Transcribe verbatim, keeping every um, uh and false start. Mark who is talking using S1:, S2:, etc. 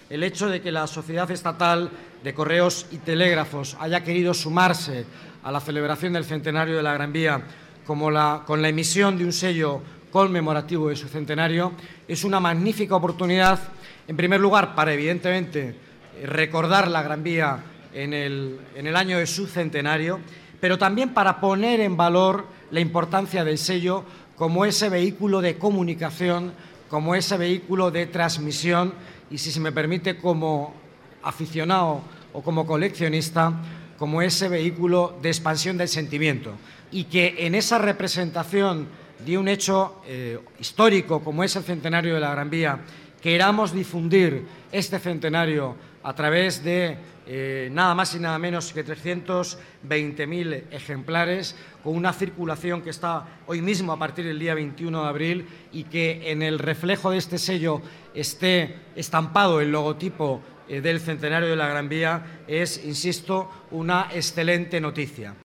S1: el hecho de que la Sociedad Estatal de Correos y Telégrafos haya querido sumarse a la celebración del centenario de la Gran Vía como la, con la emisión de un sello conmemorativo de su centenario es una magnífica oportunidad, en primer lugar, para, evidentemente, recordar la Gran Vía en el, en el año de su centenario, pero también para poner en valor la importancia del sello como ese vehículo de comunicación, como ese vehículo de transmisión y, si se me permite, como aficionado o como coleccionista, como ese vehículo de expansión del sentimiento. Y que en esa representación de un hecho eh, histórico como es el centenario de la Gran Vía, queramos difundir este centenario a través de eh, nada más y nada menos que trescientos veinte mil ejemplares, con una circulación que está hoy mismo a partir del día veintiuno de abril y que en el reflejo de este sello esté estampado el logotipo eh, del centenario de la Gran Vía es, insisto, una excelente noticia.